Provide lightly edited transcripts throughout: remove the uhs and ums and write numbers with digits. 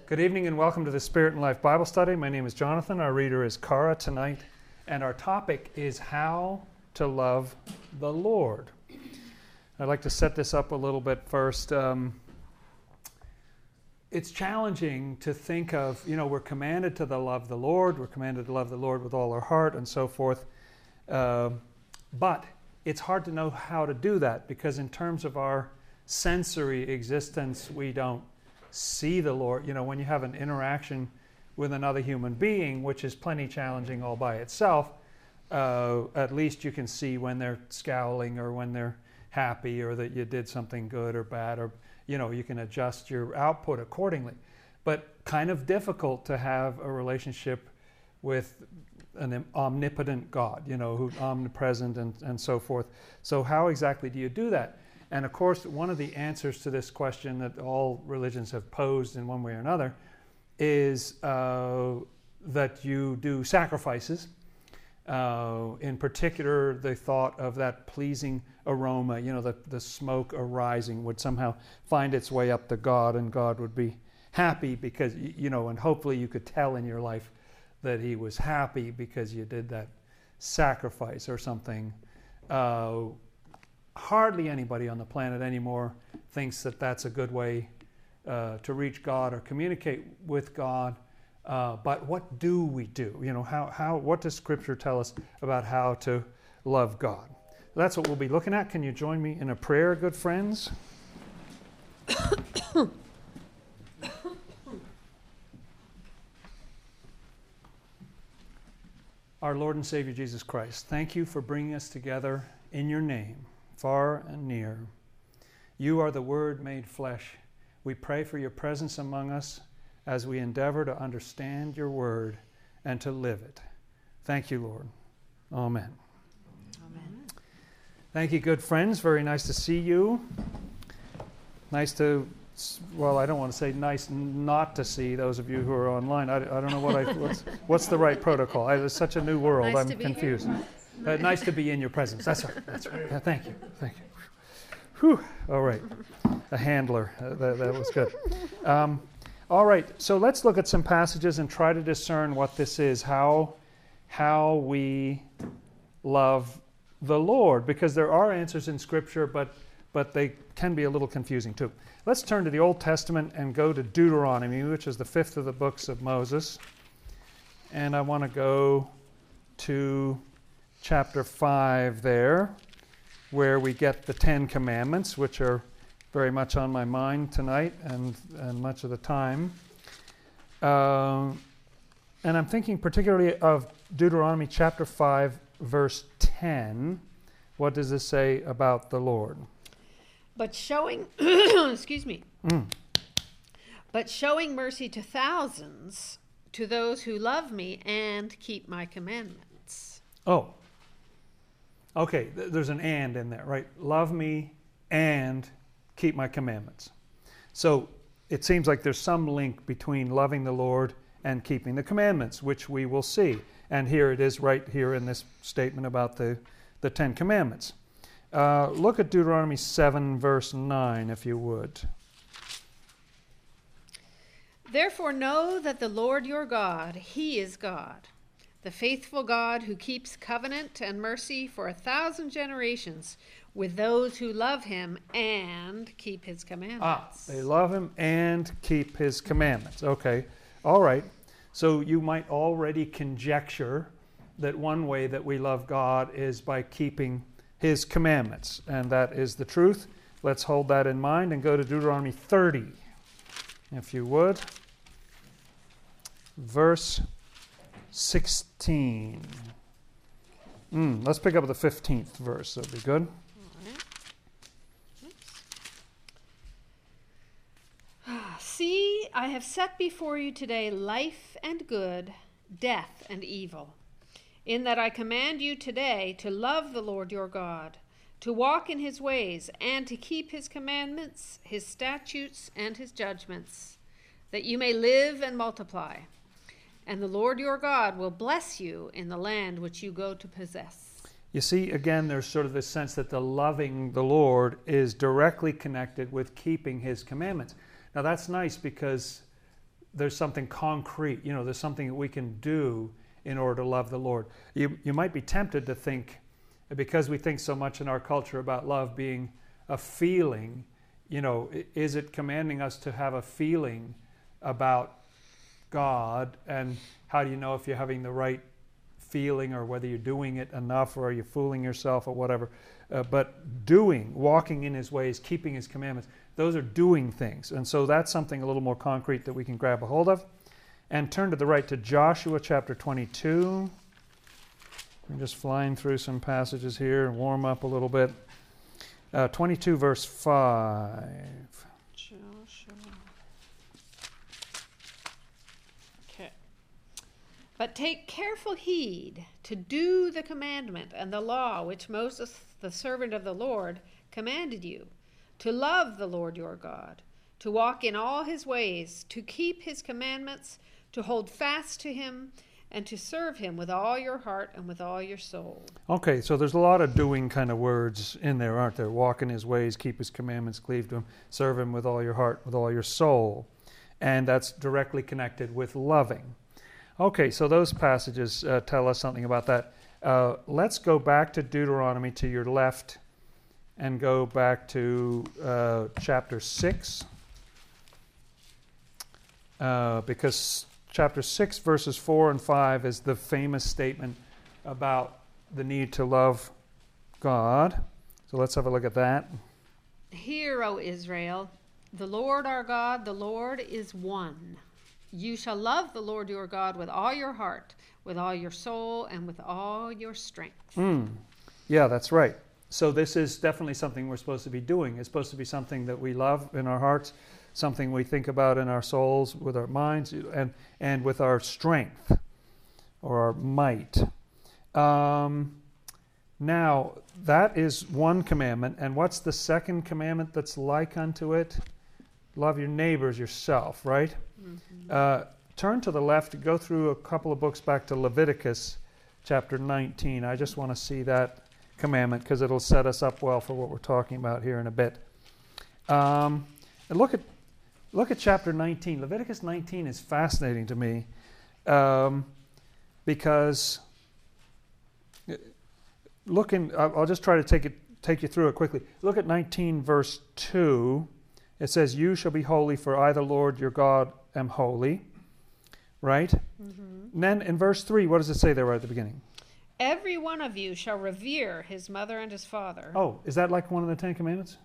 Good evening and welcome to the Spirit and Life Bible Study. My name is Jonathan. Our reader is Cara tonight. And our topic is how to love the Lord. I'd like to set this up a little bit first. It's challenging to think of, we're commanded to love the Lord. We're commanded to love the Lord with all our heart and so forth. But it's hard to know how to do that because in terms of our sensory existence, we don't see the Lord. When you have an interaction with another human being, which is plenty challenging all by itself, at least you can see when they're scowling or when they're happy or that you did something good or bad, or you can adjust your output accordingly. But kind of difficult to have a relationship with an omnipotent God, who's omnipresent and so forth. So how exactly do you do that? And of course, one of the answers to this question that all religions have posed in one way or another is that you do sacrifices. In particular, the thought of that pleasing aroma, the smoke arising would somehow find its way up to God, and God would be happy because, and hopefully you could tell in your life that he was happy because you did that sacrifice or something. Hardly anybody on the planet anymore thinks that that's a good way to reach God or communicate with God. But what do we do? What does Scripture tell us about how to love God? That's what we'll be looking at. Can you join me in a prayer, good friends? Our Lord and Savior Jesus Christ, thank you for bringing us together in your name, far and near. You are the Word made flesh. We pray for your presence among us as we endeavor to understand your word and to live it. Thank you, Lord. Amen. Amen. Thank you, good friends. Very nice to see you. Nice to, I don't want to say nice not to see those of you who are online. I don't know what's the right protocol. It's such a new world. Nice I'm confused. Nice to be in your presence. That's right. That's right. Yeah, thank you. Thank you. Whew. All right. A handler. That was good. All right, so let's look at some passages and try to discern what this is, how we love the Lord, because there are answers in Scripture, but they can be a little confusing too. Let's turn to the Old Testament and go to Deuteronomy, which is the fifth of the books of Moses. And I want to go to chapter 5 there, where we get the Ten Commandments, which are very much on my mind tonight and much of the time. And I'm thinking particularly of Deuteronomy chapter 5, verse 10. What does this say about the Lord? But showing, But showing mercy to thousands, to those who love me and keep my commandments. Oh. Okay, there's an and in there, right? Love me and keep my commandments. So it seems like there's some link between loving the Lord and keeping the commandments, which we will see. And here it is right here in this statement about the Ten Commandments. Look at Deuteronomy 7, verse 9, if you would. Therefore know that the Lord your God, he is God, the faithful God who keeps covenant and mercy for 1,000 generations with those who love him and keep his commandments. They love him and keep his commandments. Okay, all right. So you might already conjecture that one way that we love God is by keeping his commandments, and that is the truth. Let's hold that in mind and go to Deuteronomy 30, if you would. Verse 16. Let's pick up the 15th verse. That'd be good. See, I have set before you today life and good, death and evil, in that I command you today to love the Lord your God, to walk in his ways, and to keep his commandments, his statutes, and his judgments, that you may live and multiply. And the Lord your God will bless you in the land which you go to possess. You see, again, there's sort of this sense that the loving the Lord is directly connected with keeping his commandments. Now that's nice because there's something concrete, there's something that we can do in order to love the Lord. You might be tempted to think, because we think so much in our culture about love being a feeling, is it commanding us to have a feeling about God? And how do you know if you're having the right feeling, or whether you're doing it enough, or are you fooling yourself, or whatever? But walking in his ways, keeping his commandments, those are doing things. And so that's something a little more concrete that we can grab a hold of. And turn to the right to Joshua chapter 22. I'm just flying through some passages here and warm up a little bit. 22 verse 5. Joshua. Okay. But take careful heed to do the commandment and the law which Moses, the servant of the Lord, commanded you, to love the Lord your God, to walk in all his ways, to keep his commandments, to hold fast to him, and to serve him with all your heart and with all your soul. Okay, so there's a lot of doing kind of words in there, aren't there? Walk in his ways, keep his commandments, cleave to him, serve him with all your heart, with all your soul. And that's directly connected with loving. Okay, so those passages tell us something about that. Let's go back to Deuteronomy to your left and go back to chapter 6. Because chapter 6, verses 4 and 5 is the famous statement about the need to love God. So let's have a look at that. Hear, O Israel, the Lord our God, the Lord is one. You shall love the Lord your God with all your heart, with all your soul, and with all your strength. Yeah, that's right. So this is definitely something we're supposed to be doing. It's supposed to be something that we love in our hearts, something we think about in our souls, with our minds, and with our strength or our might. Now, that is one commandment. And what's the second commandment that's like unto it? Love your neighbors yourself, right? Mm-hmm. Turn to the left, go through a couple of books back to Leviticus chapter 19. I just want to see that commandment because it'll set us up well for what we're talking about here in a bit. And look at chapter 19. Leviticus 19 is fascinating to me because I'll just try to take you through it quickly. Look at 19 verse 2. It says, "You shall be holy, for I, the Lord your God, am holy." Right? Mm-hmm. And then in verse 3, what does it say there right at the beginning? Every one of you shall revere his mother and his father. Oh, is that like one of the 10 commandments?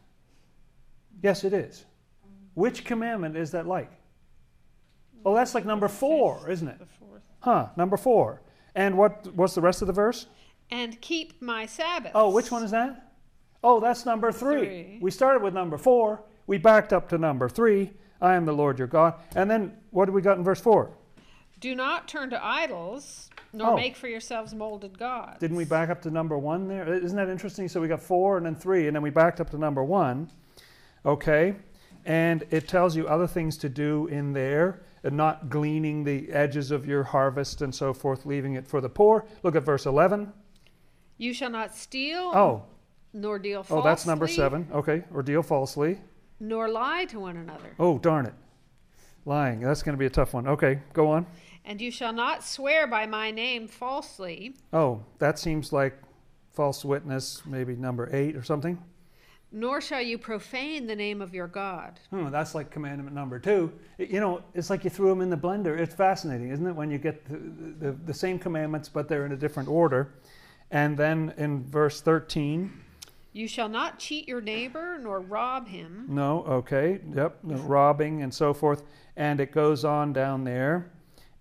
Yes, it is. Which commandment is that like? Oh, that's like number 4, isn't it? The fourth. Number 4. And what's the rest of the verse? And keep my Sabbaths. Oh, which one is that? Oh, that's number 3. We started with number 4. We backed up to number 3. I am the Lord your God. And then what do we got in verse 4? Do not turn to idols, nor make for yourselves molded gods. Didn't we back up to number 1 there? Isn't that interesting? So we got 4 and then 3, and then we backed up to number 1. Okay. And it tells you other things to do in there, and not gleaning the edges of your harvest and so forth, leaving it for the poor. Look at verse 11. You shall not steal, nor deal falsely. Oh, that's number 7. Okay. Or deal falsely. Nor lie to one another. Oh, darn it. Lying. That's going to be a tough one. Okay, go on. And you shall not swear by my name falsely. Oh, that seems like false witness, maybe number 8 or something. Nor shall you profane the name of your God. That's like commandment number 2. It's like you threw them in the blender. It's fascinating, isn't it, when you get the same commandments, but they're in a different order. And then in verse 13... You shall not cheat your neighbor, nor rob him. No, okay, yep, robbing and so forth. And it goes on down there,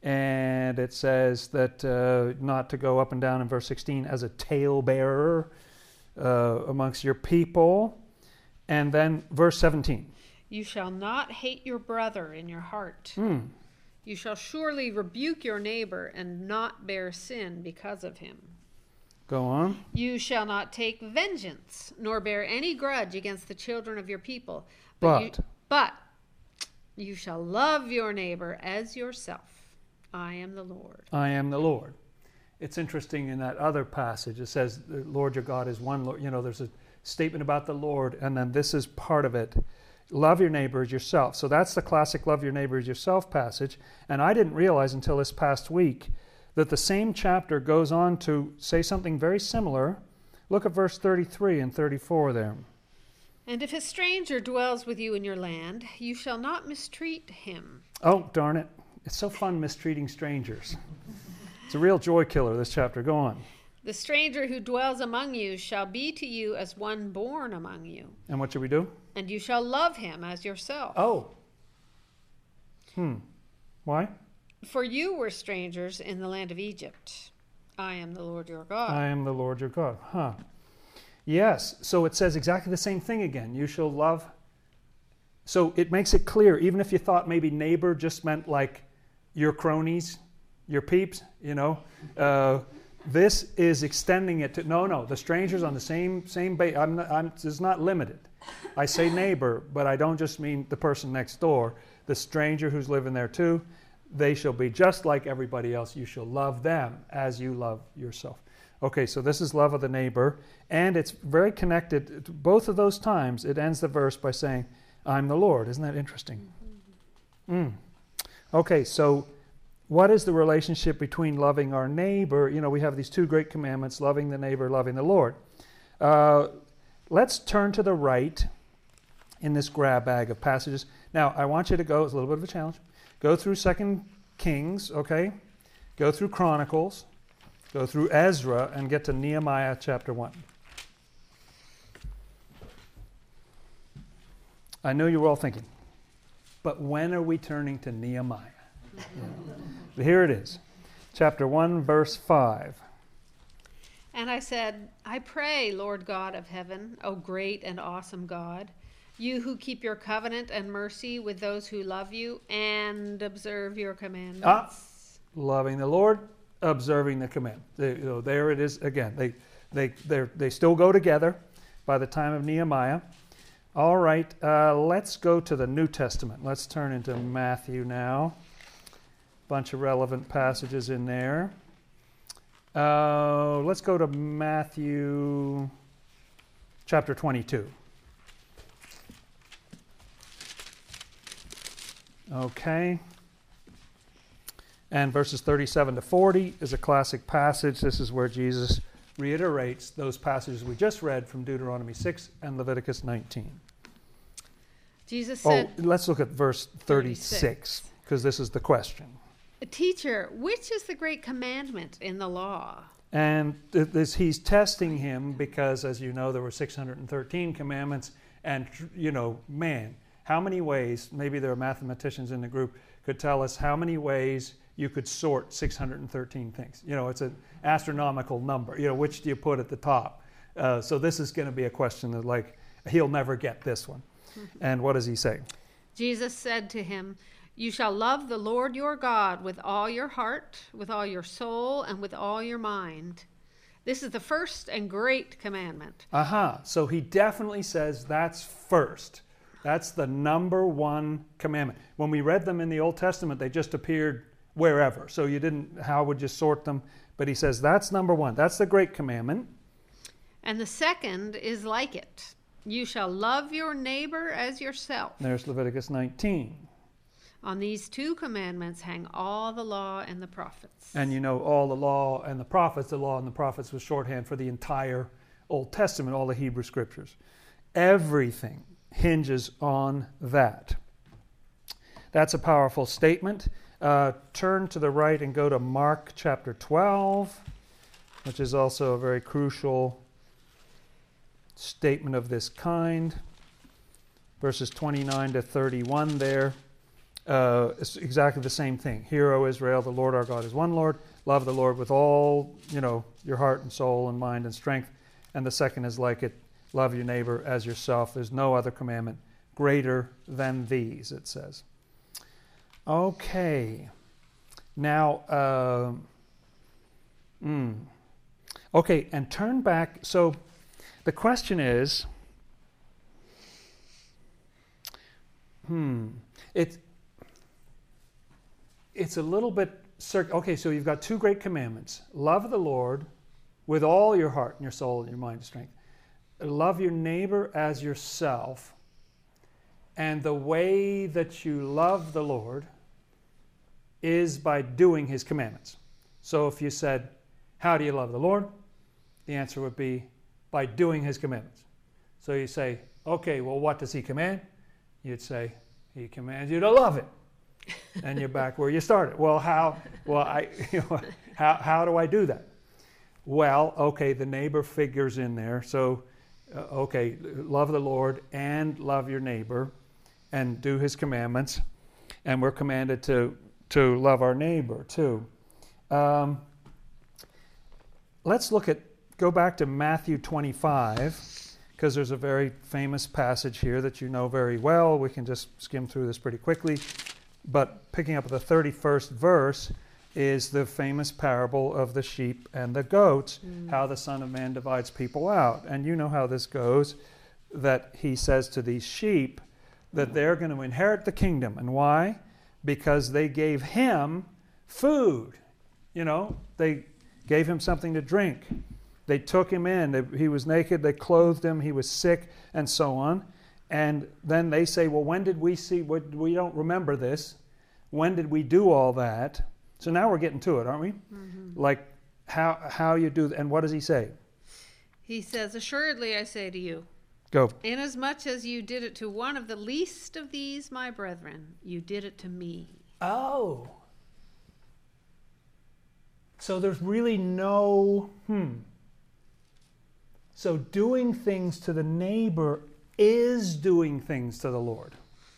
and it says that not to go up and down in verse 16 as a talebearer amongst your people. And then verse 17. You shall not hate your brother in your heart. You shall surely rebuke your neighbor and not bear sin because of him. Go on. You shall not take vengeance, nor bear any grudge against the children of your people. But you shall love your neighbor as yourself. I am the Lord. I am the Lord. It's interesting in that other passage. It says, the Lord your God is one Lord. There's a statement about the Lord, and then this is part of it. Love your neighbor as yourself. So that's the classic love your neighbor as yourself passage. And I didn't realize until this past week that the same chapter goes on to say something very similar. Look at verse 33 and 34 there. And if a stranger dwells with you in your land, you shall not mistreat him. Oh, darn it. It's so fun mistreating strangers. It's a real joy killer, this chapter. Go on. The stranger who dwells among you shall be to you as one born among you. And what should we do? And you shall love him as yourself. Oh. Why? For you were strangers in the land of Egypt. I am the Lord your God. I am the Lord your God. Yes, so it says exactly the same thing again. You shall love. So it makes it clear, even if you thought maybe neighbor just meant like your cronies, your peeps, this is extending it to, no, the strangers on the same base. It's not limited. I say neighbor, but I don't just mean the person next door. The stranger who's living there too, they shall be just like everybody else. You shall love them as you love yourself. Okay, so this is love of the neighbor, and it's very connected. To both of those times, it ends the verse by saying, I'm the Lord. Isn't that interesting? Okay, so what is the relationship between loving our neighbor? We have these two great commandments, loving the neighbor, loving the Lord. Let's turn to the right in this grab bag of passages. Now, I want you to go, it's a little bit of a challenge, go through 2 Kings, okay? Go through Chronicles, go through Ezra, and get to Nehemiah chapter 1. I know you were all thinking, but when are we turning to Nehemiah? Here it is, chapter 1, verse 5. And I said, I pray, Lord God of heaven, O great and awesome God, you who keep your covenant and mercy with those who love you and observe your commandments. Loving the Lord, observing the command. There it is again. They still go together by the time of Nehemiah. All right, let's go to the New Testament. Let's turn into Matthew now. Bunch of relevant passages in there. Let's go to Matthew chapter 22. Okay. And verses 37 to 40 is a classic passage. This is where Jesus reiterates those passages we just read from Deuteronomy 6 and Leviticus 19. Jesus said... let's look at verse 36, because this is the question. Teacher, which is the great commandment in the law? And he's testing him because, as you know, there were 613 commandments. And, man, how many ways, maybe there are mathematicians in the group, could tell us how many ways you could sort 613 things. It's an astronomical number. Which do you put at the top? So this is going to be a question that, he'll never get this one. And what does he say? Jesus said to him, you shall love the Lord your God with all your heart, with all your soul, and with all your mind. This is the first and great commandment. So he definitely says that's first. That's the number one commandment. When we read them in the Old Testament, they just appeared wherever. So how would you sort them? But he says that's number one. That's the great commandment. And the second is like it. You shall love your neighbor as yourself. There's Leviticus 19. On these two commandments hang all the law and the prophets. And all the law and the prophets was shorthand for the entire Old Testament, all the Hebrew scriptures. Everything hinges on that. That's a powerful statement. Turn to the right and go to Mark chapter 12, which is also a very crucial statement of this kind. Verses 29 to 31 there. It's exactly the same thing. Hear, O Israel, the Lord our God is one Lord. Love the Lord with all, your heart and soul and mind and strength. And the second is like it. Love your neighbor as yourself. There's no other commandment greater than these, it says. Okay. Now, okay, and turn back. So the question is, it's a little bit, okay, so you've got two great commandments. Love the Lord with all your heart and your soul and your mind and strength. Love your neighbor as yourself. And the way that you love the Lord is by doing his commandments. So if you said, how do you love the Lord? The answer would be by doing his commandments. So you say, okay, well, what does he command? You'd say, he commands you to love him. And you're back where you started. Well, how do I do that? Well, okay, the neighbor figures in there. So, okay, love the Lord and love your neighbor and do his commandments. And we're commanded to love our neighbor too. Let's go back to Matthew 25, because there's a very famous passage here that you know very well. We can just skim through this pretty quickly. But picking up the 31st verse is the famous parable of the sheep and the goats, how the Son of Man divides people out. And you know how this goes, that he says to these sheep that they're going to inherit the kingdom. And why? Because they gave him food. You know, they gave him something to drink. They took him in. He was naked. They clothed him. He was sick, and so on. And then they say, well, when did we see? We don't remember this. When did we do all that? So now we're getting to it, aren't we? Mm-hmm. Like how you do, and what does he say? He says, assuredly I say to you, go. Inasmuch as you did it to one of the least of these, my brethren, you did it to me. Oh. So there's really no, So doing things to the neighbor is doing things to the Lord.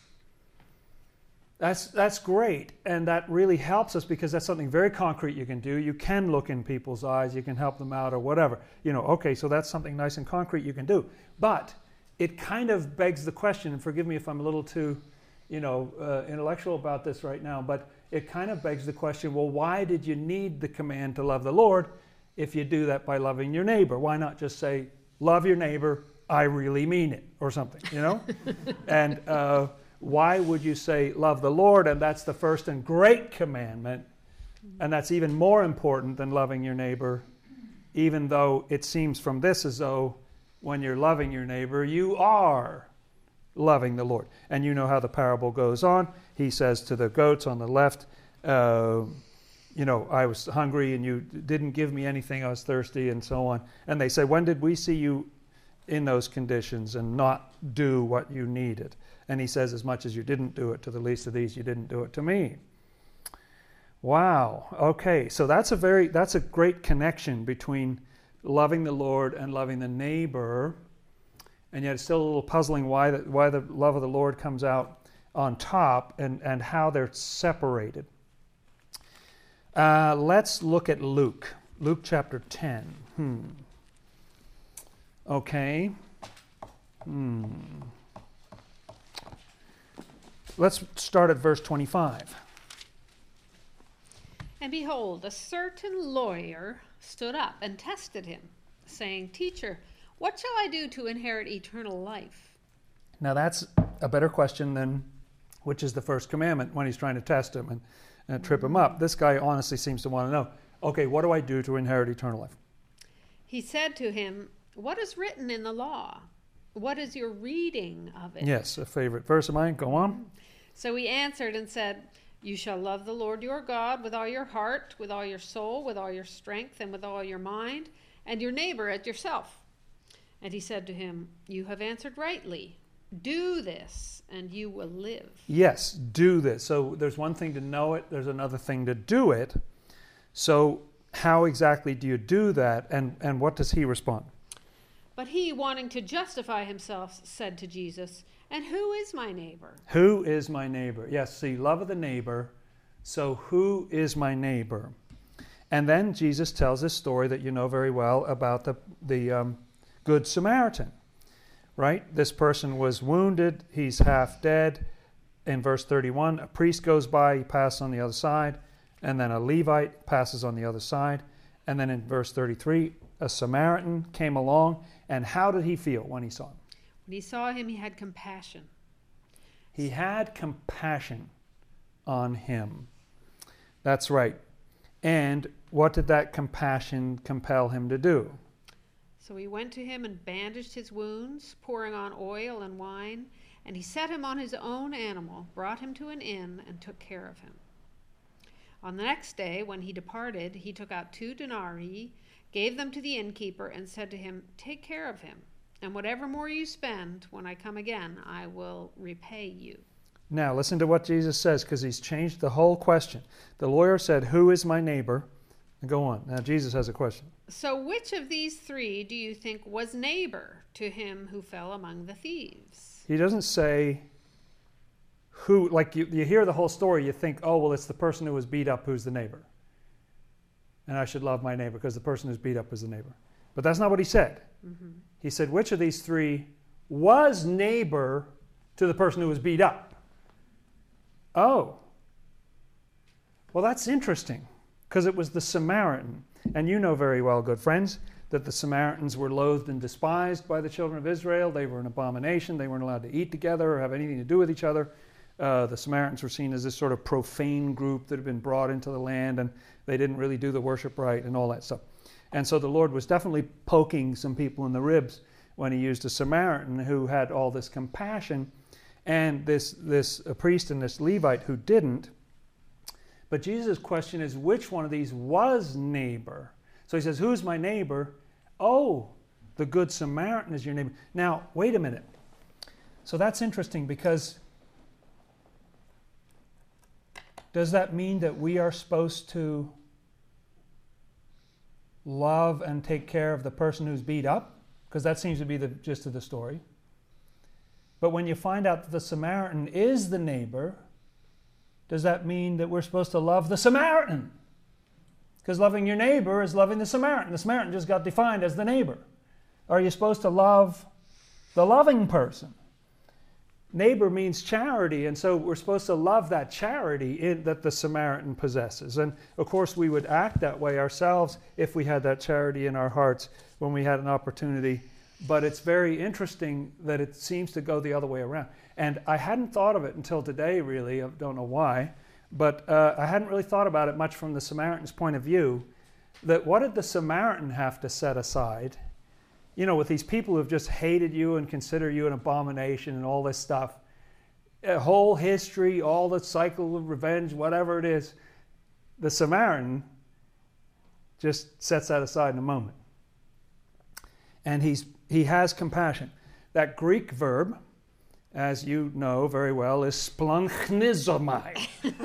That's great, and that really helps us because that's something very concrete you can do. You can look in people's eyes, you can help them out or whatever. You know, okay, so that's something nice and concrete you can do. But it kind of begs the question, and forgive me if I'm a little too, intellectual about this right now, but it kind of begs the question, well, why did you need the command to love the Lord if you do that by loving your neighbor? Why not just say, love your neighbor, I really mean it, or something, you know? And why would you say love the Lord, and that's the first and great commandment, and that's even more important than loving your neighbor, even though it seems from this as though when you're loving your neighbor, you are loving the Lord. And you know how the parable goes on. He says to the goats on the left, I was hungry and you didn't give me anything, I was thirsty, and so on. And they say, when did we see you in those conditions and not do what you needed? And he says, as much as you didn't do it to the least of these, you didn't do it to me. Wow. Okay, so that's a great connection between loving the Lord and loving the neighbor. And yet it's still a little puzzling why the love of the Lord comes out on top and how they're separated. Let's look at Luke chapter 10. Okay. Let's start at verse 25. And behold, a certain lawyer stood up and tested him, saying, Teacher, what shall I do to inherit eternal life? Now that's a better question than which is the first commandment when he's trying to test him and trip him up. This guy honestly seems to want to know, okay, what do I do to inherit eternal life? He said to him, what is written in the law? What is your reading of it? Yes, a favorite verse of mine. Go on. So he answered and said, You shall love the Lord your God with all your heart, with all your soul, with all your strength, and with all your mind, and your neighbor as yourself. And he said to him, You have answered rightly. Do this, and you will live. Yes, do this. So there's one thing to know it, there's another thing to do it. So how exactly do you do that, and what does he respond? But he, wanting to justify himself, said to Jesus, And who is my neighbor? Who is my neighbor? Yes, see, love of the neighbor. So who is my neighbor? And then Jesus tells this story that you know very well about the Good Samaritan, right? This person was wounded. He's half dead. In verse 31, a priest goes by. He passes on the other side. And then a Levite passes on the other side. And then in verse 33, a Samaritan came along. And how did he feel when he saw him? When he saw him, he had compassion. He had compassion on him. That's right. And what did that compassion compel him to do? So he went to him and bandaged his wounds, pouring on oil and wine. And he set him on his own animal, brought him to an inn, and took care of him. On the next day, when he departed, he took out 2 denarii, gave them to the innkeeper, and said to him, "Take care of him, and whatever more you spend, when I come again, I will repay you." Now, listen to what Jesus says, because he's changed the whole question. The lawyer said, "Who is my neighbor?" And go on. Now, Jesus has a question. "So which of these 3 do you think was neighbor to him who fell among the thieves?" He doesn't say who, like you hear the whole story, you think, oh, well, it's the person who was beat up who's the neighbor. And I should love my neighbor because the person who's beat up is the neighbor. But that's not what he said. Mm-hmm. He said, which of these 3 was neighbor to the person who was beat up? Oh. Well, that's interesting, because it was the Samaritan. And you know very well, good friends, that the Samaritans were loathed and despised by the children of Israel. They were an abomination. They weren't allowed to eat together or have anything to do with each other. The Samaritans were seen as this sort of profane group that had been brought into the land, and they didn't really do the worship right and all that stuff. And so the Lord was definitely poking some people in the ribs when he used a Samaritan who had all this compassion, and this priest and this Levite who didn't. But Jesus' question is, which one of these was neighbor? So he says, who's my neighbor? Oh, the good Samaritan is your neighbor. Now, wait a minute. So that's interesting, because does that mean that we are supposed to love and take care of the person who's beat up? Because that seems to be the gist of the story. But when you find out that the Samaritan is the neighbor, does that mean that we're supposed to love the Samaritan? Because loving your neighbor is loving the Samaritan. The Samaritan just got defined as the neighbor. Are you supposed to love the loving person? Neighbor means charity, and so we're supposed to love that charity that the Samaritan possesses. And of course we would act that way ourselves if we had that charity in our hearts when we had an opportunity. But it's very interesting that it seems to go the other way around. And I hadn't thought of it until today, really. I don't know why. But I hadn't really thought about it much from the Samaritan's point of view. That what did the Samaritan have to set aside? You know, with these people who have just hated you and consider you an abomination and all this stuff. A whole history, all the cycle of revenge, whatever it is. The Samaritan just sets that aside in a moment. And he has compassion. That Greek verb, as you know very well, is splanchnizomai.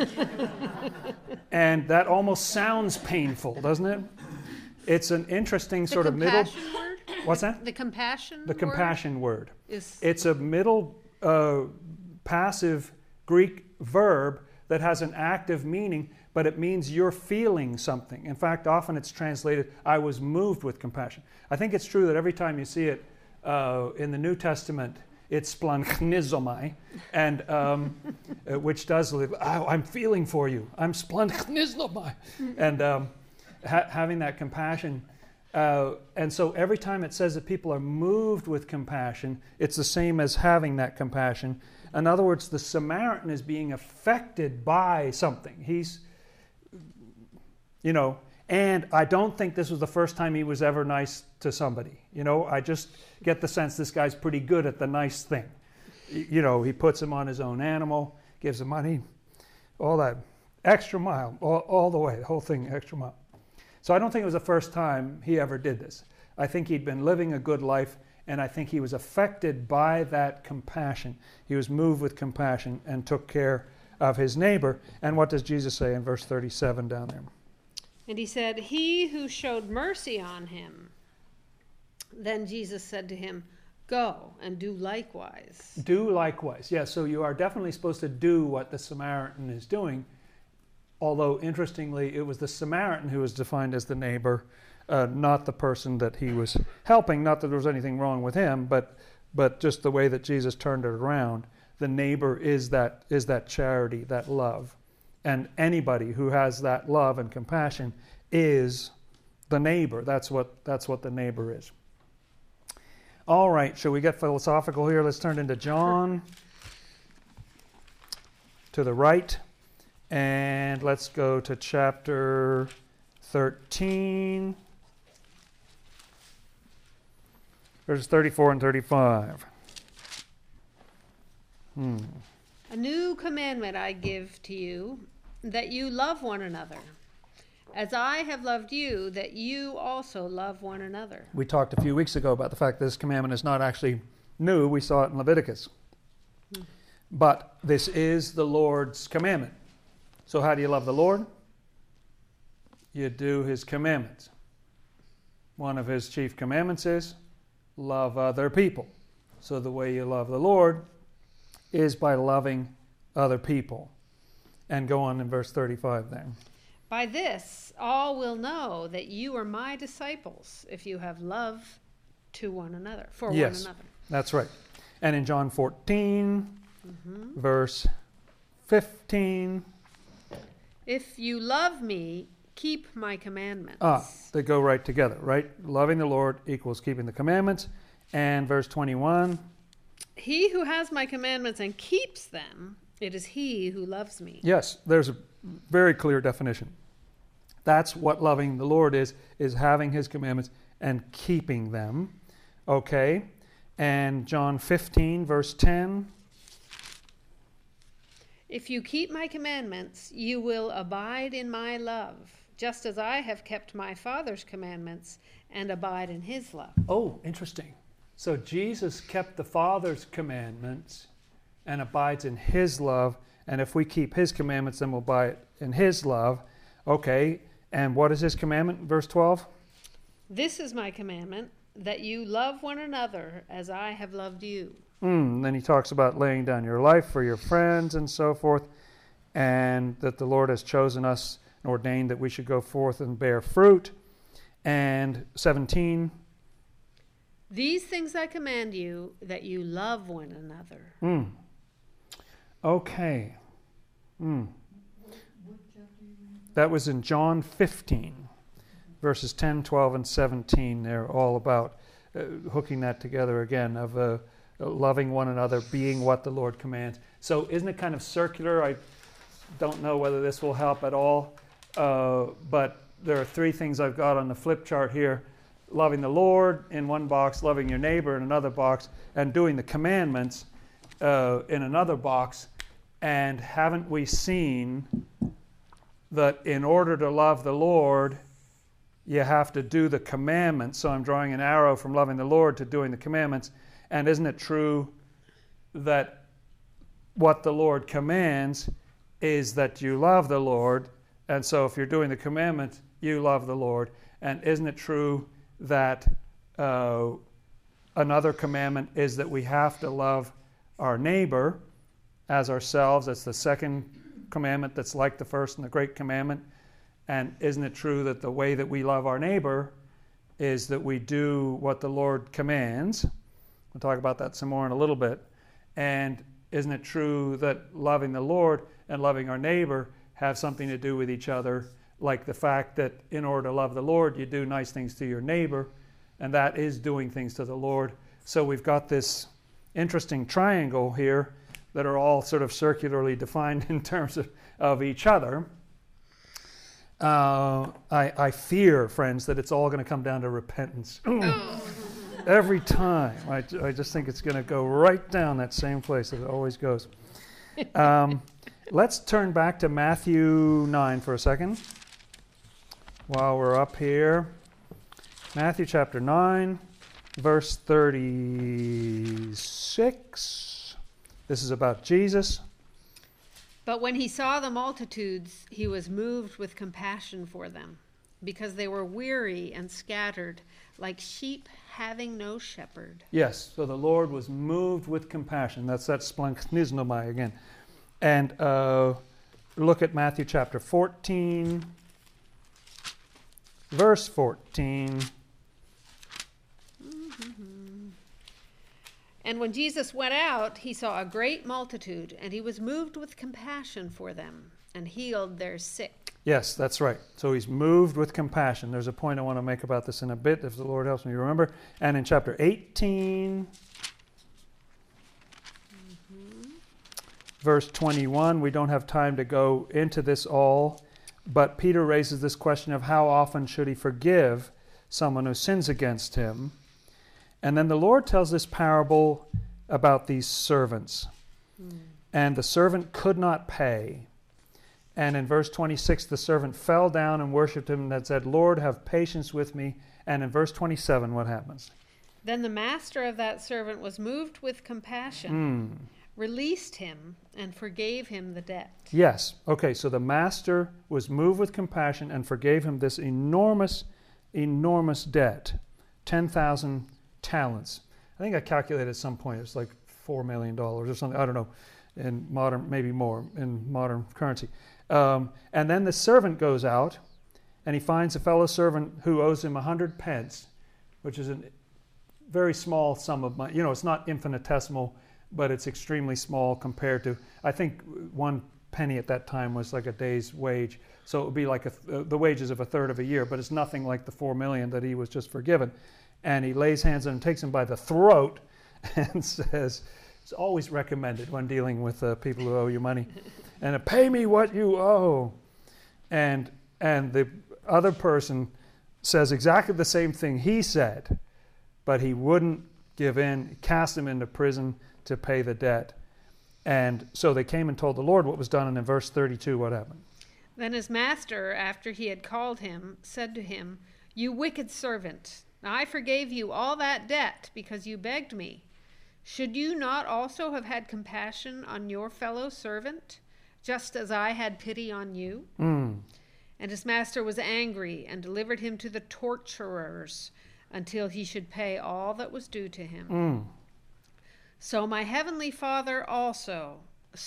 And that almost sounds painful, doesn't it? It's an interesting sort of middle... Word? What's that? The compassion word? The compassion word. Is... It's a middle passive Greek verb that has an active meaning, but it means you're feeling something. In fact, often it's translated, I was moved with compassion. I think it's true that every time you see it in the New Testament, it's splanchnizomai, and which does, I'm feeling for you. I'm splanchnizomai. And having that compassion. And so every time it says that people are moved with compassion, it's the same as having that compassion. In other words, the Samaritan is being affected by something. He's, you know, and I don't think this was the first time he was ever nice to somebody. You know, I just get the sense this guy's pretty good at the nice thing. You know, he puts him on his own animal, gives him money, all that. Extra mile, all the way, the whole thing, extra mile. So I don't think it was the first time he ever did this. I think he'd been living a good life, and I think he was affected by that compassion. He was moved with compassion and took care of his neighbor. And what does Jesus say in verse 37 down there? And he said, he who showed mercy on him. Then Jesus said to him, go and do likewise. Do likewise. Yeah, so you are definitely supposed to do what the Samaritan is doing. Although, interestingly, it was the Samaritan who was defined as the neighbor, not the person that he was helping. Not that there was anything wrong with him, but just the way that Jesus turned it around. The neighbor is that charity, that love. And anybody who has that love and compassion is the neighbor. That's what the neighbor is. All right, shall we get philosophical here? Let's turn into John to the right. And let's go to chapter 13, verses 34 and 35. A new commandment I give to you, that you love one another. As I have loved you, that you also love one another. We talked a few weeks ago about the fact that this commandment is not actually new. We saw it in Leviticus. But this is the Lord's commandment. So how do you love the Lord? You do his commandments. One of his chief commandments is love other people. So the way you love the Lord is by loving other people. And go on in verse 35 then. By this, all will know that you are my disciples, if you have love to one another, for one another. That's right. And in John 14, verse 15. If you love me, keep my commandments. They go right together, right? Loving the Lord equals keeping the commandments. And verse 21. He who has my commandments and keeps them, it is he who loves me. Yes, there's a very clear definition. That's what loving the Lord is having his commandments and keeping them. Okay. And John 15, verse 10. If you keep my commandments, you will abide in my love, just as I have kept my Father's commandments and abide in his love. Oh, interesting. So Jesus kept the Father's commandments and abides in his love. And if we keep his commandments, then we'll abide in his love. Okay. And what is his commandment? Verse 12. This is my commandment, that you love one another as I have loved you. Then he talks about laying down your life for your friends and so forth, and that the Lord has chosen us and ordained that we should go forth and bear fruit. And 17. These things I command you, that you love one another. Okay. That was in John 15, verses 10, 12, and 17. They're all about hooking that together again of loving one another, being what the Lord commands. So isn't it kind of circular? I don't know whether this will help at all, but there are three things I've got on the flip chart here. Loving the Lord in one box, loving your neighbor in another box, and doing the commandments in another box. And haven't we seen that in order to love the Lord, you have to do the commandments? So I'm drawing an arrow from loving the Lord to doing the commandments. And isn't it true that what the Lord commands is that you love the Lord? And so if you're doing the commandments, you love the Lord. And isn't it true that another commandment is that we have to love our neighbor as ourselves? That's the second commandment that's like the first and the great commandment. And isn't it true that the way that we love our neighbor is that we do what the Lord commands? We'll talk about that some more in a little bit. And isn't it true that loving the Lord and loving our neighbor have something to do with each other? Like the fact that in order to love the Lord, you do nice things to your neighbor, and that is doing things to the Lord. So we've got this interesting triangle here that are all sort of circularly defined in terms of each other. I fear, friends, that it's all going to come down to repentance. Every time. I just think it's going to go right down that same place as it always goes. Let's turn back to Matthew 9 for a second while we're up here. Matthew chapter 9, verse 36. This is about Jesus. But when he saw the multitudes, he was moved with compassion for them, because they were weary and scattered, like sheep having no shepherd. Yes, so the Lord was moved with compassion. That's that splanchniznomai again. And look at Matthew chapter 14, verse 14. And when Jesus went out, he saw a great multitude, and he was moved with compassion for them, and healed their sick. Yes, that's right. So he's moved with compassion. There's a point I want to make about this in a bit, if the Lord helps me remember. And in chapter 18, verse 21, we don't have time to go into this all, but Peter raises this question of how often should he forgive someone who sins against him. And then the Lord tells this parable about these servants. And the servant could not pay. And in verse 26, the servant fell down and worshipped him and said, Lord, have patience with me. And in verse 27, what happens? Then the master of that servant was moved with compassion, released him, and forgave him the debt. Yes. Okay, so the master was moved with compassion and forgave him this enormous, enormous debt, 10,000 talents. I think I calculated at some point it was like $4 million or something. I don't know, in modern, maybe more in modern currency. And then the servant goes out and he finds a fellow servant who owes him 100 pence, which is a very small sum of money. You know, it's not infinitesimal, but it's extremely small compared to, I think 1 penny at that time was like a day's wage. So it would be like the wages of a third of a year, but it's nothing like the 4 million that he was just forgiven. And he lays hands on him, takes him by the throat and says, it's always recommended when dealing with people who owe you money, and pay me what you owe. And the other person says exactly the same thing he said, but he wouldn't give in, cast him into prison to pay the debt. And so they came and told the Lord what was done, and in verse 32, what happened? Then his master, after he had called him, said to him, You wicked servant, I forgave you all that debt because you begged me. Should you not also have had compassion on your fellow servant, just as I had pity on you? And his master was angry and delivered him to the torturers until he should pay all that was due to him. So my heavenly Father also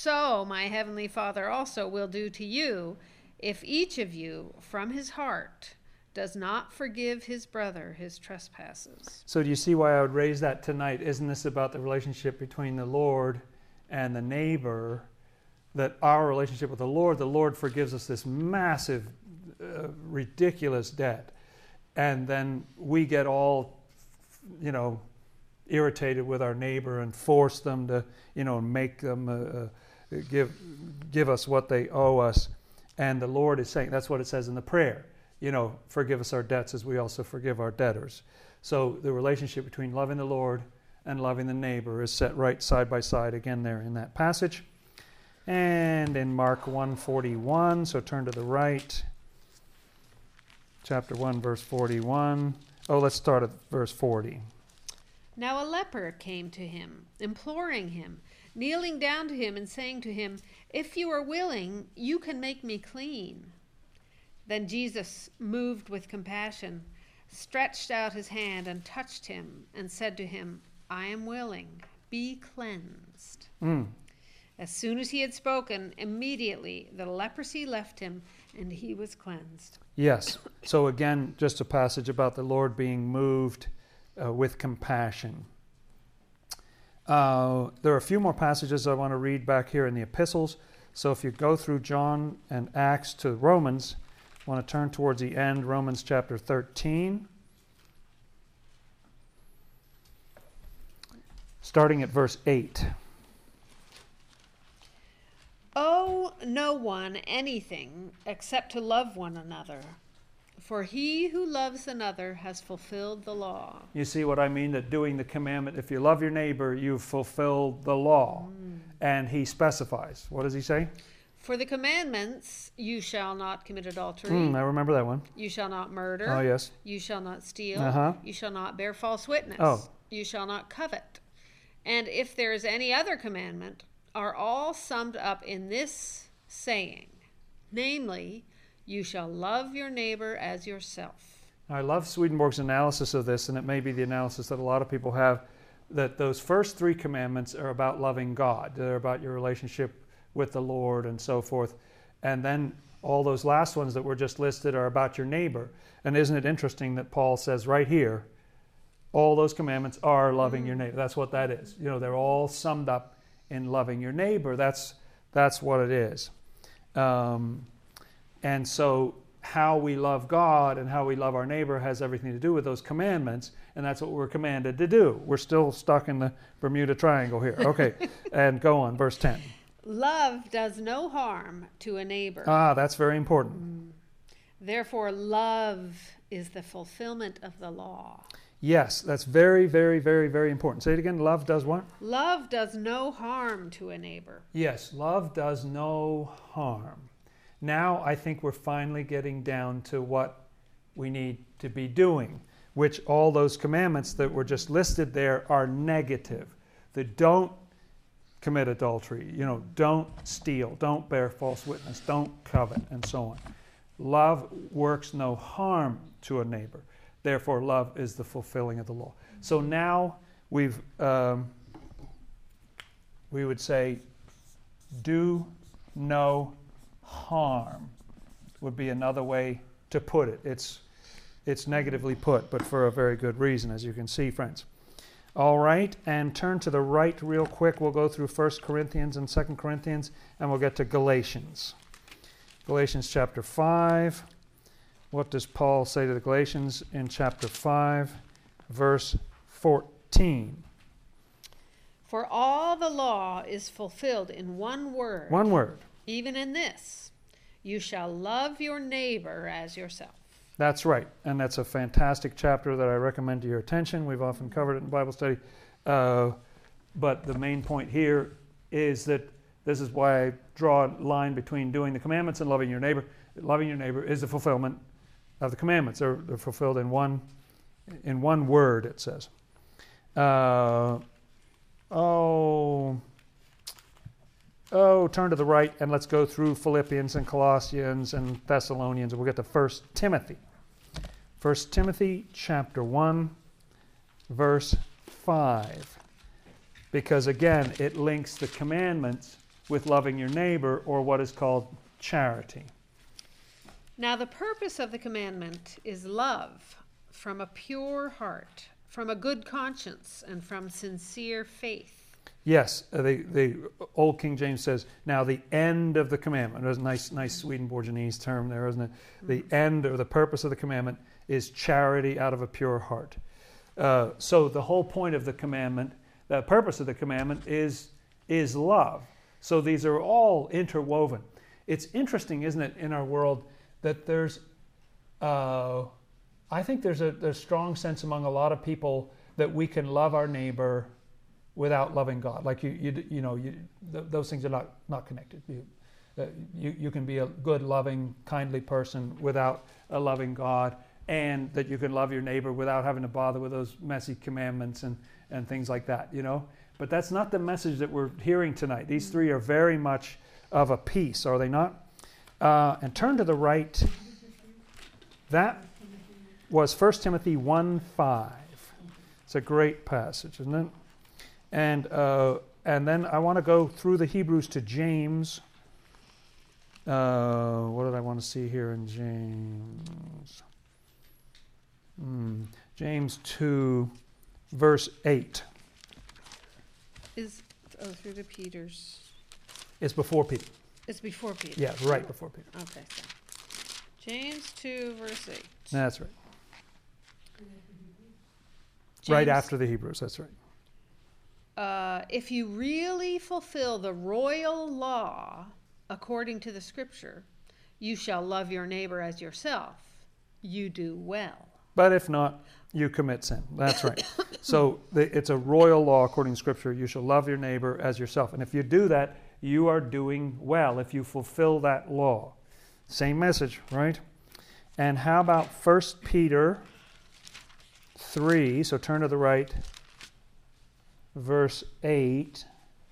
will do to you if each of you from his heart does not forgive his brother his trespasses. So do you see why I would raise that tonight? Isn't this about the relationship between the Lord and the neighbor? That our relationship with the Lord forgives us this massive, ridiculous debt. And then we get all, irritated with our neighbor and force them to, make them give us what they owe us. And the Lord is saying, that's what it says in the prayer. Forgive us our debts as we also forgive our debtors. So the relationship between loving the Lord and loving the neighbor is set right side by side again there in that passage. And in Mark 1:41, so turn to the right, chapter 1, verse 41. Oh, let's start at verse 40. Now a leper came to him, imploring him, kneeling down to him and saying to him, If you are willing, you can make me clean. Then Jesus, moved with compassion, stretched out his hand and touched him and said to him, I am willing, be cleansed. As soon as he had spoken, immediately the leprosy left him and he was cleansed. Yes. So again, just a passage about the Lord being moved with compassion. There are a few more passages I want to read back here in the epistles. So if you go through John and Acts to Romans, I want to turn towards the end, Romans chapter 13. Starting at verse 8. Owe no one anything except to love one another, for he who loves another has fulfilled the law. You see what I mean? That doing the commandment, if you love your neighbor, you've fulfilled the law. And he specifies. What does he say? For the commandments, you shall not commit adultery. I remember that one. You shall not murder. Oh, yes. You shall not steal. You shall not bear false witness. You shall not covet. And if there is any other commandment, are all summed up in this saying, namely, you shall love your neighbor as yourself. I love Swedenborg's analysis of this, and it may be the analysis that a lot of people have, that those first 3 commandments are about loving God. They're about your relationship with the Lord and so forth. And then all those last ones that were just listed are about your neighbor. And isn't it interesting that Paul says right here, all those commandments are loving your neighbor. That's what that is. They're all summed up in loving your neighbor. That's what it is. And so how we love God and how we love our neighbor has everything to do with those commandments, and that's what we're commanded to do. We're still stuck in the Bermuda Triangle here. Okay, and go on, verse 10. Love does no harm to a neighbor. That's very important. Therefore, love is the fulfillment of the law. Yes, that's very, very, very, very important. Say it again. Love does what? Love does no harm to a neighbor. Yes, love does no harm. Now I think we're finally getting down to what we need to be doing, which all those commandments that were just listed there are negative. The don't commit adultery, don't steal, don't bear false witness, don't covet, and so on. Love works no harm to a neighbor. Therefore, love is the fulfilling of the law. So now we would say, do no harm would be another way to put it. It's negatively put, but for a very good reason, as you can see, friends. All right, and turn to the right real quick. We'll go through 1 Corinthians and 2 Corinthians, and we'll get to Galatians. Galatians chapter 5. What does Paul say to the Galatians in chapter 5, verse 14? For all the law is fulfilled in one word. One word. Even in this, you shall love your neighbor as yourself. That's right, and that's a fantastic chapter that I recommend to your attention. We've often covered it in Bible study. But the main point here is that this is why I draw a line between doing the commandments and loving your neighbor. Loving your neighbor is the fulfillment of the commandments. They're fulfilled in one word, it says. Turn to the right and let's go through Philippians and Colossians and Thessalonians, and we'll get to 1 Timothy. 1 Timothy chapter 1, verse 5. Because again, it links the commandments with loving your neighbor, or what is called charity. Now the purpose of the commandment is love from a pure heart, from a good conscience, and from sincere faith. Yes, the Old King James says, now the end of the commandment. There's a nice Swedenborgianese term there, isn't it? The end, or the purpose of the commandment, is charity out of a pure heart. So the whole point of the commandment, the purpose of the commandment is love. So these are all interwoven. It's interesting, isn't it, in our world that there's, I think there's a strong sense among a lot of people that we can love our neighbor without loving God. Like those things are not connected. You can be a good, loving, kindly person without a loving God, and that you can love your neighbor without having to bother with those messy commandments and things like that, But that's not the message that we're hearing tonight. These three are very much of a piece, are they not? And turn to the right. That was 1 Timothy 1:5. It's a great passage, isn't it? And then I want to go through the Hebrews to James. What did I want to see here in James? James 2, verse 8. Through to Peter's. It's before Peter. It's before Peter. Yeah, right before Peter. Okay, so James 2, verse 8. That's right. James, right after the Hebrews, that's right. If you really fulfill the royal law according to the scripture, you shall love your neighbor as yourself. You do well. But if not, you commit sin. That's right. So it's a royal law according to Scripture. You shall love your neighbor as yourself. And if you do that, you are doing well if you fulfill that law. Same message, right? And how about 1 Peter 3? So turn to the right. Verse 8.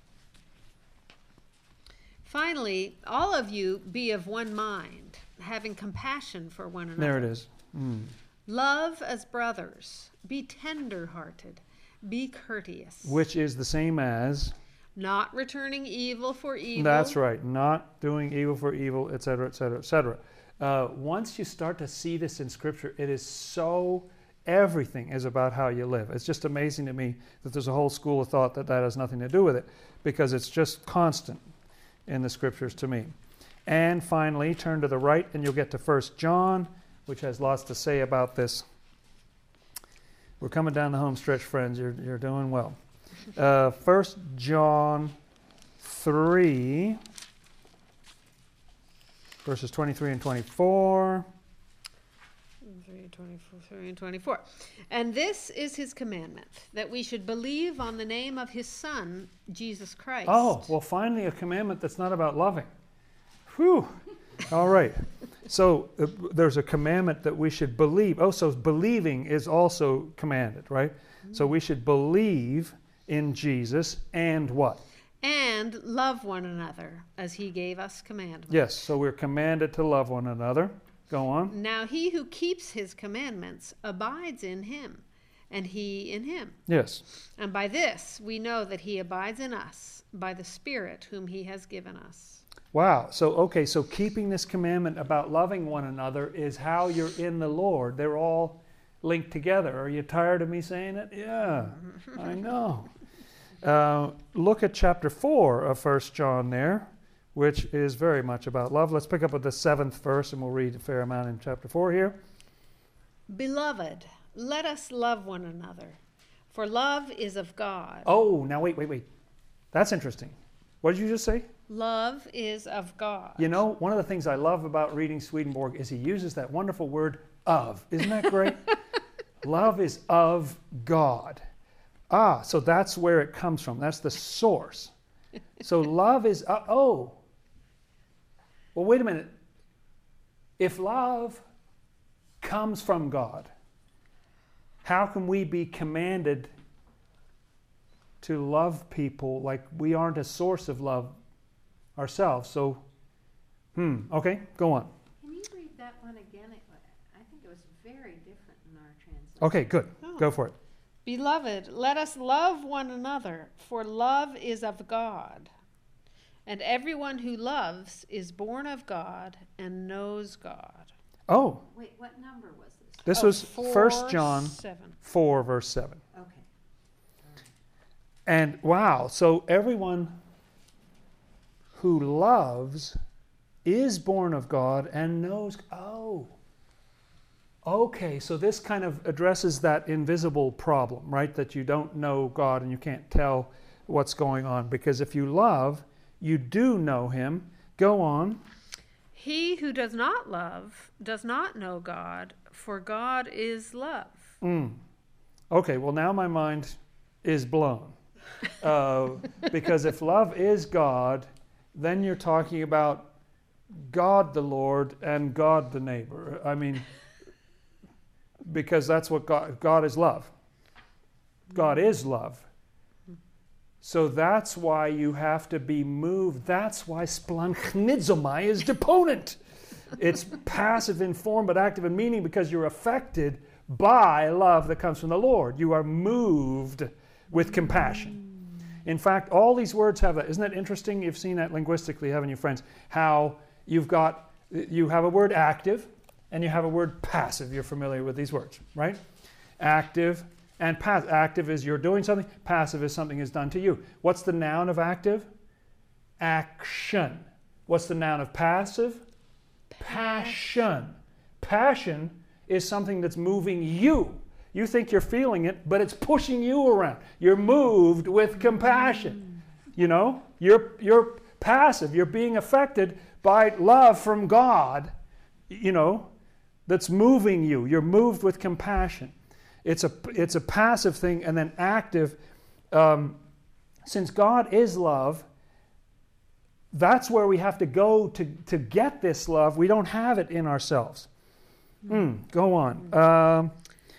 Finally, all of you be of one mind, having compassion for one another. There it is. Love as brothers. Be tender-hearted. Be courteous. Which is the same as? Not returning evil for evil. That's right. Not doing evil for evil, etc., etc., etc. Once you start to see this in Scripture, it is so... Everything is about how you live. It's just amazing to me that there's a whole school of thought that has nothing to do with it, because it's just constant in the Scriptures to me. And finally, turn to the right and you'll get to 1 John, which has lots to say about this. We're coming down the home stretch, friends. You're doing well. 1 John 3, verses 23 and 24. 3 and 24. And this is his commandment, that we should believe on the name of his Son, Jesus Christ. Oh, well, finally a commandment that's not about loving. Whew. All right. So there's a commandment that we should believe. Oh, so believing is also commanded, right? So we should believe in Jesus and what? And love one another as he gave us commandments. Yes, so we're commanded to love one another. Go on. Now he who keeps his commandments abides in him, and he in him. Yes. And by this we know that he abides in us, by the Spirit whom he has given us. Wow. So keeping this commandment about loving one another is how you're in the Lord. They're all linked together. Are you tired of me saying it? Yeah, I know. Look at chapter 4 of 1 John there, which is very much about love. Let's pick up with the 7th verse, and we'll read a fair amount in chapter 4 here. Beloved, let us love one another, for love is of God. Oh, now wait. That's interesting. What did you just say? Love is of God. You know, one of the things I love about reading Swedenborg is he uses that wonderful word of. Isn't that great? Love is of God. Ah, so that's where it comes from. That's the source. So love is, well, wait a minute. If love comes from God, how can we be commanded to love people like we aren't a source of love ourselves? So, okay, go on. Can you read that one again? I think it was very different in our translation. Okay, good. Go for it. Beloved, let us love one another, for love is of God. And everyone who loves is born of God and knows God. Oh. Wait, what number was this? This was 1 John 7. 4, verse 7. Okay. And wow, so everyone who loves is born of God and knows. Oh. Okay, so this kind of addresses that invisible problem, right? That you don't know God and you can't tell what's going on. Because if you love, you do know him. Go on. He who does not love does not know God, for God is love. Okay, well now my mind is blown. Because if love is God, then you're talking about God the Lord and God the neighbor. I mean, because that's what God is love. God is love. So that's why you have to be moved. That's why splanchnizomai is deponent. It's passive in form but active in meaning because you're affected by love that comes from the Lord. You are moved with compassion. In fact, all these words have that. Isn't that interesting? You've seen that linguistically, haven't you, friends? How you have a word active and you have a word passive. You're familiar with these words, right? Active and passive. Active is you're doing something. Passive is something is done to you. What's the noun of active? Action. What's the noun of passive? Passion. Passion is something that's moving you. You think you're feeling it, but it's pushing you around. You're moved with compassion. You know, you're passive. You're being affected by love from God, you know, that's moving you. You're moved with compassion. It's a passive thing, and then active. Since God is love, that's where we have to go to get this love. We don't have it in ourselves. Go on.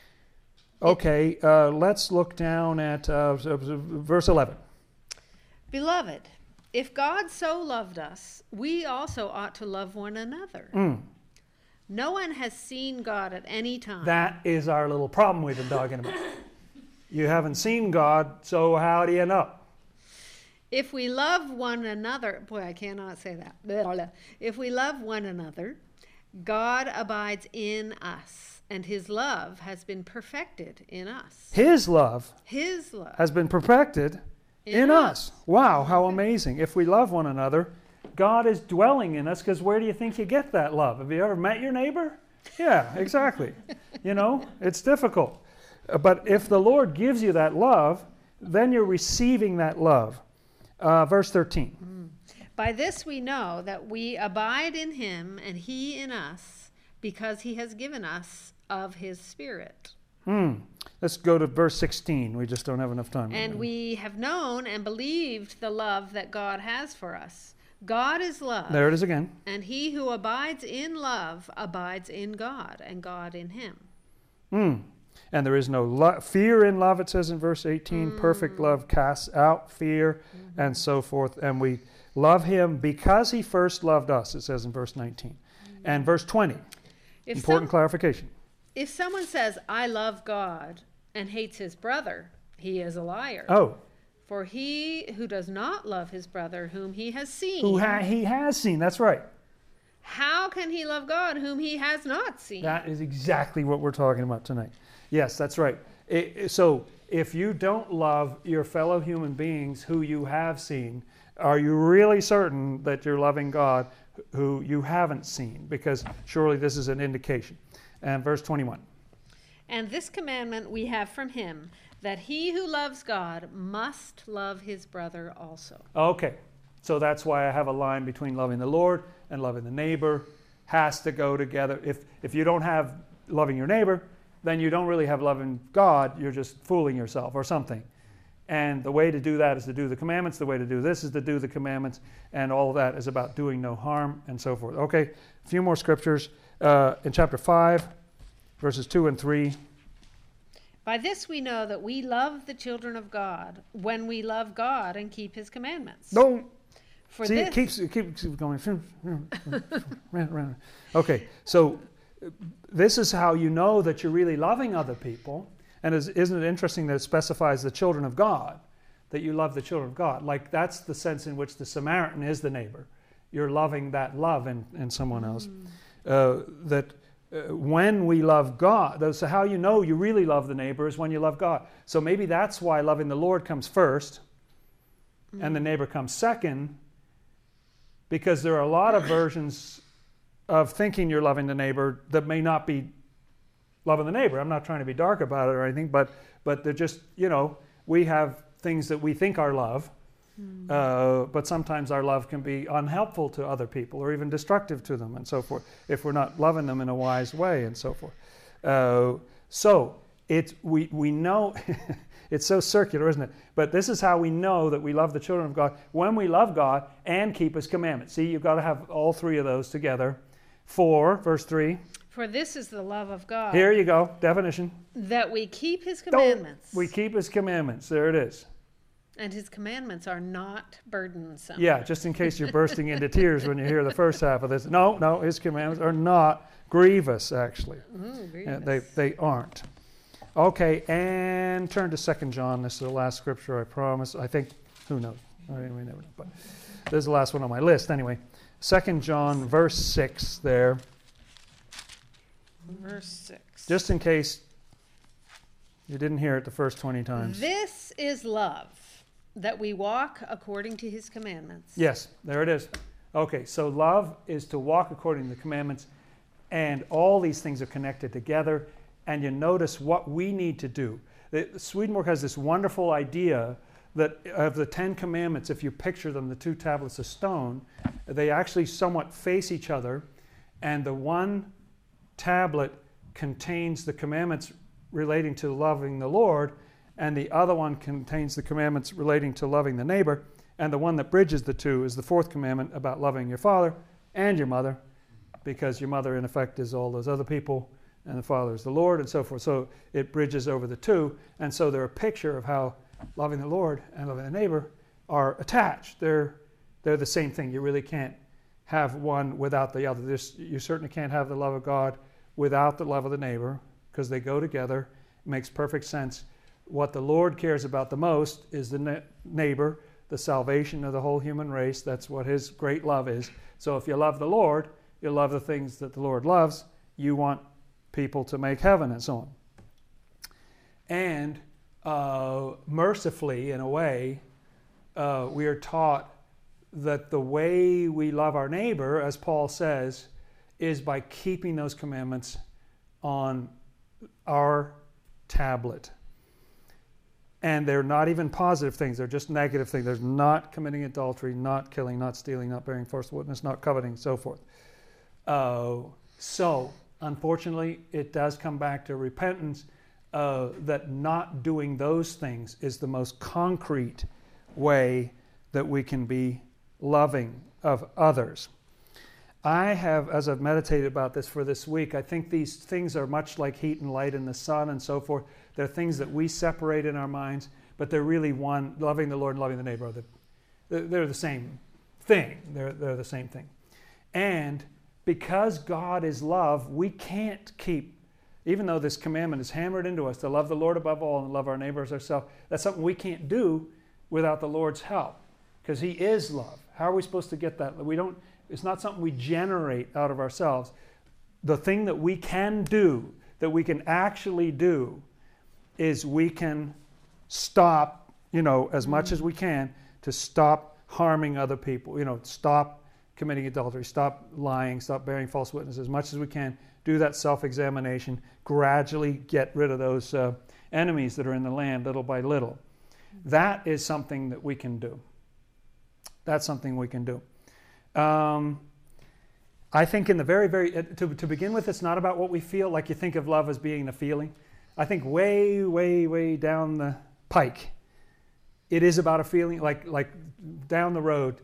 Okay, let's look down at verse 11. Beloved, if God so loved us, we also ought to love one another. No one has seen God at any time. That is our little problem we've been talking about. You haven't seen God, so how do you know? If we love one another, boy, I cannot say that. If we love one another, God abides in us, and his love has been perfected in us. His love has been perfected in us. Wow, how amazing. If we love one another, God is dwelling in us, because where do you think you get that love? Have you ever met your neighbor? Yeah, exactly. You know, it's difficult. But if the Lord gives you that love, then you're receiving that love. Verse 13. By this we know that we abide in him and he in us, because he has given us of his Spirit. Let's go to verse 16. We just don't have enough time. And we have known and believed the love that God has for us. God is love. There it is again. And he who abides in love abides in God, and God in him. And there is no fear in love, it says in verse 18. Perfect love casts out fear, and so forth. And we love him because he first loved us, it says in verse 19. And verse 20, important clarification. If someone says, I love God, and hates his brother, he is a liar. Oh. For he who does not love his brother whom he has seen. He has seen, that's right. How can he love God whom he has not seen? That is exactly what we're talking about tonight. Yes, that's right. So if you don't love your fellow human beings who you have seen, are you really certain that you're loving God who you haven't seen? Because surely this is an indication. And verse 21. And this commandment we have from him, that he who loves God must love his brother also. Okay, so that's why I have a line between loving the Lord and loving the neighbor. Has to go together. If you don't have loving your neighbor, then you don't really have loving God. You're just fooling yourself or something. And the way to do that is to do the commandments. The way to do this is to do the commandments. And all of that is about doing no harm and so forth. Okay, a few more scriptures. In chapter 5, verses 2 and 3. By this we know that we love the children of God, when we love God and keep his commandments. Don't. For See, this, it keeps going. Okay, so this is how you know that you're really loving other people. And isn't it interesting that it specifies the children of God, that you love the children of God? Like that's the sense in which the Samaritan is the neighbor. You're loving that love in someone else. When we love God, so how you know you really love the neighbor is when you love God. So maybe that's why loving the Lord comes first and the neighbor comes second, because there are a lot of versions of thinking you're loving the neighbor that may not be loving the neighbor. I'm not trying to be dark about it or anything, but they're just, we have things that we think are love, but sometimes our love can be unhelpful to other people or even destructive to them and so forth if we're not loving them in a wise way and so forth. So we know it's so circular, isn't it? But this is how we know that we love the children of God, when we love God and keep his commandments. See, you've got to have all three of those together. 4, verse 3. for this is the love of God. Here you go, definition. That we keep his commandments. We keep his commandments. There it is. And his commandments are not burdensome. Yeah, just in case you're bursting into tears when you hear the first half of this. No, his commandments are not grievous, actually. Grievous. They aren't. Okay, and turn to 2 John. This is the last scripture, I promise. I think, who knows? We never know. But this is the last one on my list, anyway. 2 John, verse 6 there. Verse 6. Just in case you didn't hear it the first 20 times. This is love, that we walk according to his commandments. Yes, there it is. Okay, so love is to walk according to the commandments, and all these things are connected together, and you notice what we need to do. Swedenborg has this wonderful idea that of the 10 commandments, if you picture them, the 2 tablets of stone, they actually somewhat face each other, and the one tablet contains the commandments relating to loving the Lord, and the other one contains the commandments relating to loving the neighbor, and the one that bridges the two is the 4th commandment about loving your father and your mother, because your mother in effect is all those other people, and the father is the Lord, and so forth. So it bridges over the two, and so they're a picture of how loving the Lord and loving the neighbor are attached. They're the same thing. You really can't have one without the other. You certainly can't have the love of God without the love of the neighbor, because they go together. It makes perfect sense. What the Lord cares about the most is the neighbor, the salvation of the whole human race. That's what his great love is. So if you love the Lord, you love the things that the Lord loves. You want people to make heaven and so on. And mercifully, in a way, we are taught that the way we love our neighbor, as Paul says, is by keeping those commandments on our tablet. And they're not even positive things. They're just negative things. There's not committing adultery, not killing, not stealing, not bearing false witness, not coveting, so forth. So unfortunately, it does come back to repentance, that not doing those things is the most concrete way that we can be loving of others. I have, as I've meditated about this for this week, I think these things are much like heat and light in the sun and so forth. They're things that we separate in our minds, but they're really one. Loving the Lord and loving the neighbor, they're the same thing. They're the same thing. And because God is love, we can't keep, even though this commandment is hammered into us to love the Lord above all and love our neighbor as ourselves, that's something we can't do without the Lord's help, because He is love. How are we supposed to get that? It's not something we generate out of ourselves. The thing that we can do, that we can actually do, is we can stop, as much as we can, to stop harming other people, stop committing adultery, stop lying, stop bearing false witness as much as we can. Do that self-examination, gradually get rid of those enemies that are in the land little by little. That is something that we can do. That's something we can do. I think in the to begin with, it's not about what we feel, like you think of love as being a feeling. I think way, way, way down the pike, it is about a feeling, like down the road,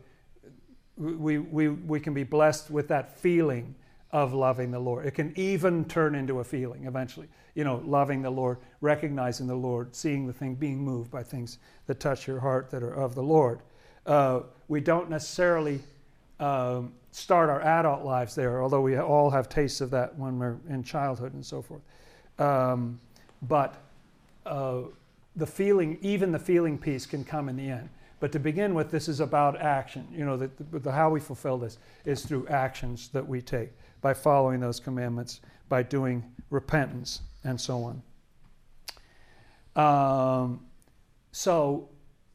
we can be blessed with that feeling of loving the Lord. It can even turn into a feeling eventually. Loving the Lord, recognizing the Lord, seeing the thing, being moved by things that touch your heart that are of the Lord. We don't necessarily start our adult lives there, although we all have tastes of that when we're in childhood and so forth. But the feeling piece can come in the end. But to begin with, this is about action. How we fulfill this is through actions that we take, by following those commandments, by doing repentance, and so on. So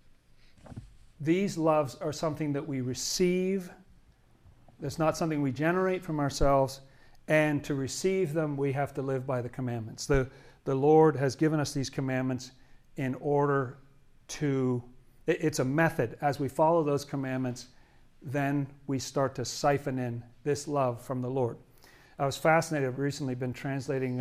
these loves are something that we receive. It's not something we generate from ourselves. And to receive them, we have to live by the commandments. The Lord has given us these commandments in order to... It's a method. As we follow those commandments, then we start to siphon in this love from the Lord. I was fascinated. I've recently been translating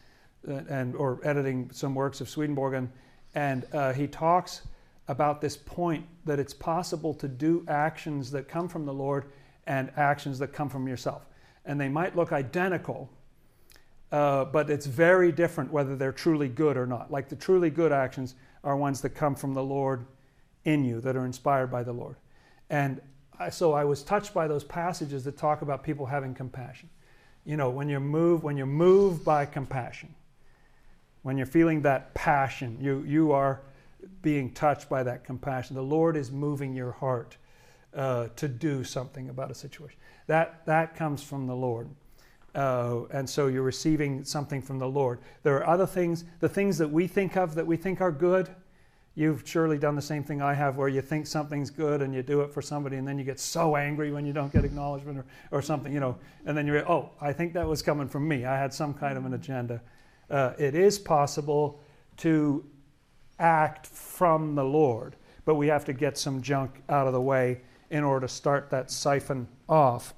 or editing some works of Swedenborg, and he talks about this point that it's possible to do actions that come from the Lord and actions that come from yourself. And they might look identical, but it's very different whether they're truly good or not. Like the truly good actions are ones that come from the Lord in you, that are inspired by the Lord. And so I was touched by those passages that talk about people having compassion. When you're moved by compassion, when you're feeling that passion, you are being touched by that compassion. The Lord is moving your heart to do something about a situation. That comes from the Lord. And so you're receiving something from the Lord. There are other things, the things that we think of that we think are good. You've surely done the same thing I have, where you think something's good and you do it for somebody, and then you get so angry when you don't get acknowledgement or something, and then you're, I think that was coming from me. I had some kind of an agenda. It is possible to act from the Lord, but we have to get some junk out of the way in order to start that siphon off.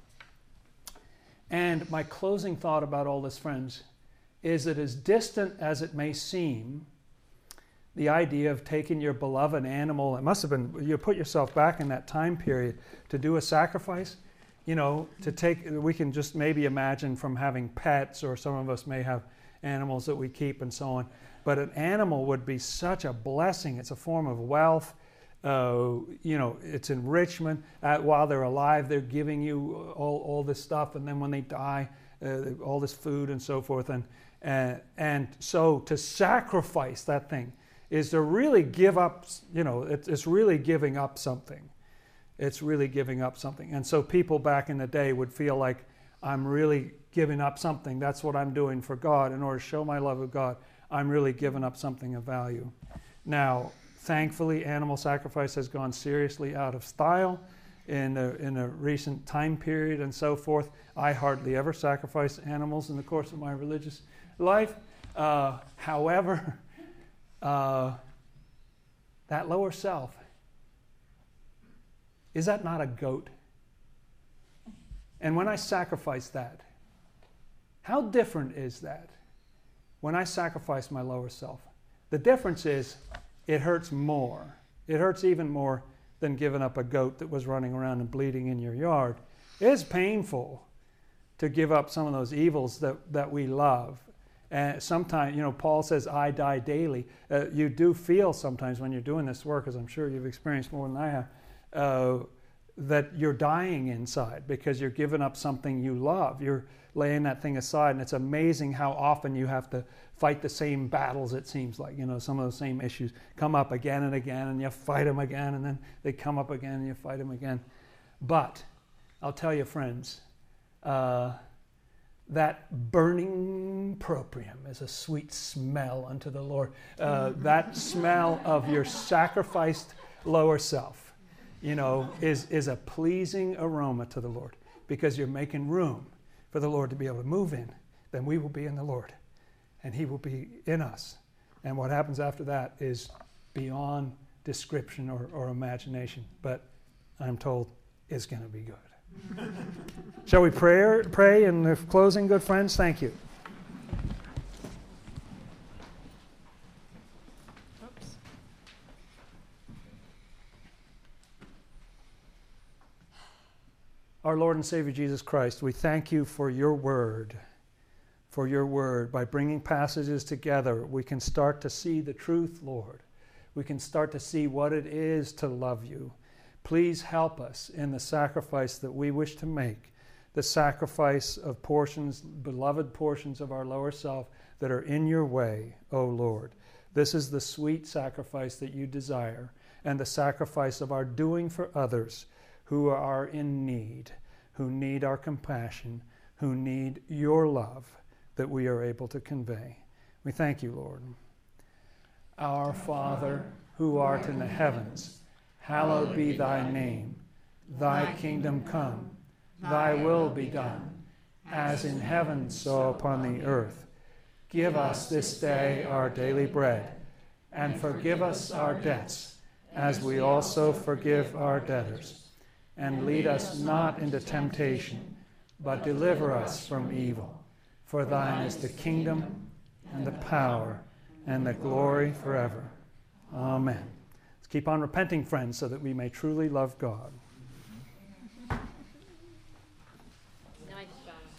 And my closing thought about all this, friends, is that as distant as it may seem, the idea of taking your beloved animal, it must have been, you put yourself back in that time period to do a sacrifice, we can just maybe imagine from having pets, or some of us may have animals that we keep and so on. But an animal would be such a blessing. It's a form of wealth. It's enrichment. While they're alive, they're giving you all this stuff, and then when they die, all this food and so forth. And so to sacrifice that thing is to really give up, it's really giving up something. It's really giving up something. And so people back in the day would feel like, I'm really giving up something. That's what I'm doing for God. In order to show my love of God, I'm really giving up something of value. Now, thankfully, animal sacrifice has gone seriously out of style in a recent time period and so forth. I hardly ever sacrifice animals in the course of my religious life. However, that lower self, is that not a goat? And when I sacrifice that, How different is that when I sacrifice my lower self? The difference is it hurts more. It hurts even more than giving up a goat that was running around and bleeding in your yard. It is painful to give up some of those evils that we love. And sometimes, Paul says, I die daily. You do feel sometimes when you're doing this work, as I'm sure you've experienced more than I have, that you're dying inside because you're giving up something you love. You're laying that thing aside, and it's amazing how often you have to fight the same battles, it seems like. Some of those same issues come up again and again, and you fight them again, and then they come up again, and you fight them again. But I'll tell you, friends, that burning proprium is a sweet smell unto the Lord. That smell of your sacrificed lower self, is a pleasing aroma to the Lord, because you're making room for the Lord to be able to move in. Then we will be in the Lord, and He will be in us. And what happens after that is beyond description or imagination, but I'm told it's going to be good. Shall we pray in closing, good friends? Thank you. Oops. Our Lord and Savior Jesus Christ, we thank you for your word. For your word. By bringing passages together, we can start to see the truth, Lord. We can start to see what it is to love you. Please help us in the sacrifice that we wish to make, the sacrifice of beloved portions of our lower self that are in your way, O Lord. This is the sweet sacrifice that you desire, and the sacrifice of our doing for others who are in need, who need our compassion, who need your love that we are able to convey. We thank you, Lord. Our Father, who art in the heavens, hallowed be thy name. Thy kingdom come, thy will be done, as in heaven so upon the earth. Give us this day our daily bread, and forgive us our debts, as we also forgive our debtors. And lead us not into temptation, but deliver us from evil. For thine is the kingdom, and the power, and the glory forever. Amen. Let's keep on repenting, friends, so that we may truly love God.